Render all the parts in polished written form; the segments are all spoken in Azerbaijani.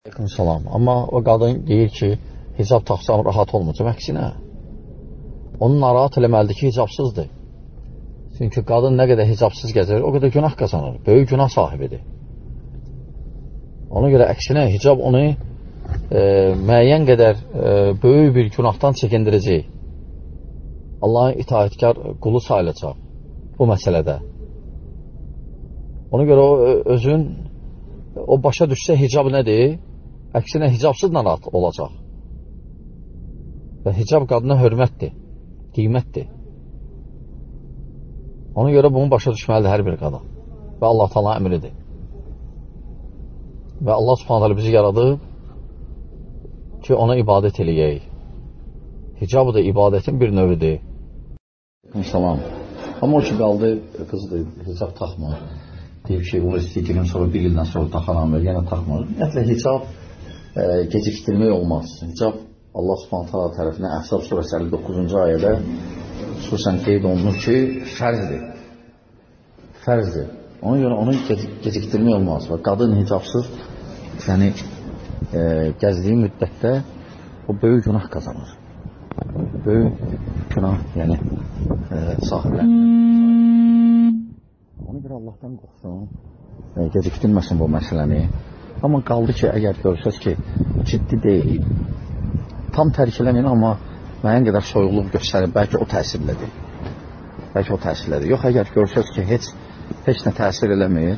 Aleyküm salam. Amma o qadın deyir ki, hicab taxsam rahat olmayacaq. Əksinə, onu narahat eləməlidir ki, hicabsızdır. Çünki qadın nə qədər hicabsız gəzir, o qədər günah qazanır. Böyük günah sahibidir. Ona görə əksinə, hicab onu müəyyən qədər böyük bir günahdan çəkindirəcək. Allahın itaətkar qulu sayılacaq bu məsələdə. Ona görə o başa düşsə hicab nədir? Əksinə hicabsız narahat olacaq. Və hicab qadına hörmətdir, qiymətdir. Ona görə bunu başa düşməlidir hər bir qadın. Və Allah Teala əmridir. Və Allah Subhanahu bizi yaradıb ki, ona ibadət eləyək. Hicab da ibadətin bir növüdür. Salam. Amma o ki, qaldı, qızdır, hicab taxmır. Deyib ki, bunu istəyirəm, sonra bir ildən sonra taxaram, yenə taxmır. Ümumiyyətlə, hicab gecikdirmək olmaz. Hicab Allah Subhanahu tərəfindən Əhzab surəsi 59-cu ayədə xüsusən qeyd olunur ki, fərzdir. Fərzdir. Ona görə onu gecikdirmək olmaz. Və qadın hicabsız gəzdiyi müddətdə o böyük günah qazanır. Böyük günah sahiblərdir. Ona görə Allahdan qorxsun, gecikdirməsin bu məsələni. Amma qaldı ki, əgər görsəz ki, ciddi deyil, tam tərk eləməyin, amma müəyyən qədər soyuqluq göstərir, bəlkə o təsirlədir. Bəlkə o təsirlədir. Yox, əgər görsəz ki, heç nə təsir eləmir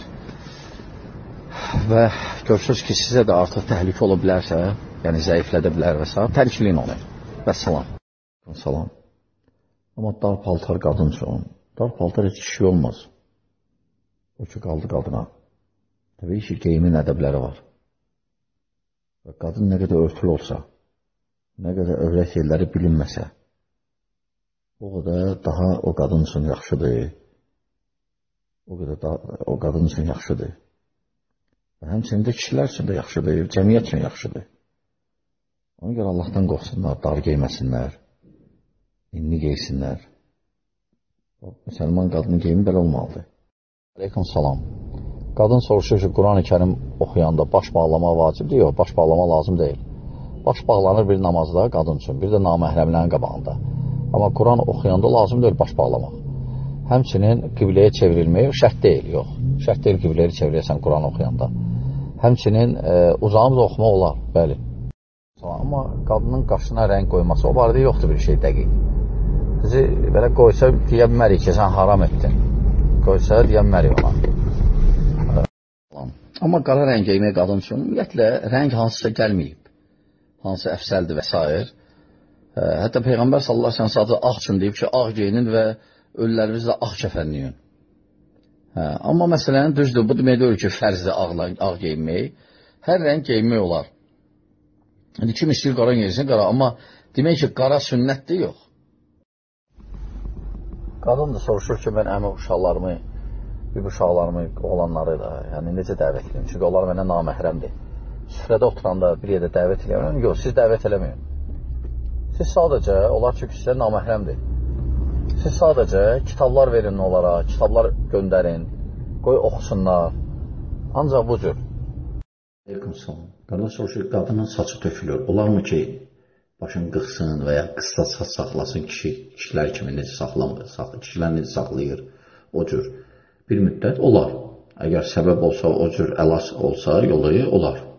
və görsəz ki, sizə də artıq təhlükə ola bilərsə, yəni zəiflədə bilər və s. tərkləyin onu. Və salam. Salam. Amma dar paltar qadın üçün, dar paltar heç kişi olmaz. O ki, qaldı qadına. Təbii ki, geyimin ədəbləri var. Və qadın nə qədər örtülü olsa, nə qədər övrət yerləri bilinməsə, o qədər daha o qadın üçün yaxşıdır. O qədər daha o qadın üçün yaxşıdır. Və həmçinin də kişilər üçün də yaxşıdır, cəmiyyət üçün yaxşıdır. Ona görə Allahdan qorxsunlar, dar geyməsinlər, inni geysinlər. Müsəlman qadının geyimi belə olmalıdır. Aleyküm salam. Qadın soruşur ki, Quran-ı Kərim oxuyanda baş bağlama vacibdir, yox, baş bağlama lazım deyil. Baş bağlanır bir namazda qadın üçün, bir də naməhrəmlərin qabağında. Amma Quran oxuyanda lazım deyil baş bağlamaq. Həmçinin qibləyə çevrilmək şərt deyil, yox. Şərt deyil qibləyə çevriləyəsən Quran oxuyanda. Həmçinin uzağımız oxumaq olar, bəli. Amma qadının qaşına rəng qoyması, o barədə yoxdur bir şey dəqiq. Sizi belə qoysa, deyə bilmərik ki, sən haram etdin. Qoysa, deyə bilmərik ona. Amma qara rəng geymək qadın üçün, ümumiyyətlə, rəng hansısa gəlməyib. Hansı əfsəldir və s. Hətta Peyğəmbər sallallahu aleyhi ve sellem sadəcə ağ üçün deyib ki, ağ geyinin və ölülərimiz də ağ kəfənliyin. Amma məsələn, düzdür, bu demək deyil ki, fərzdir ağ geyinmək. Hər rəng geyinmək olar. Kim istəyir qara geyinsin, qara. Amma demək ki, qara sünnətdir, yox. Qadın da soruşur ki, mən əmi uşaqlarımı, bir uşaqlarımı, oğlanları da, yəni necə dəvət edeyim? Çünki onlar mənə naməhrəmdir. Süfrədə oturanda bir yerdə dəvət edəyəm. Yox, siz dəvət eləməyin. Siz sadəcə, onlar çünki sizə naməhrəmdir. Siz sadəcə kitablar verin onlara, kitablar göndərin, qoy oxusunlar. Ancaq bu cür. Aleyküm salam. Qadın soruşur, qadının saçı tökülür. Olarmı ki, başını qıxsın və ya qısa saç saxlasın kişilər kimi necə saxlamır, kişilər necə saxlayır, o cür. Bir müddət olar. Əgər səbəb olsa, o cür əlac olsa, yolu olar.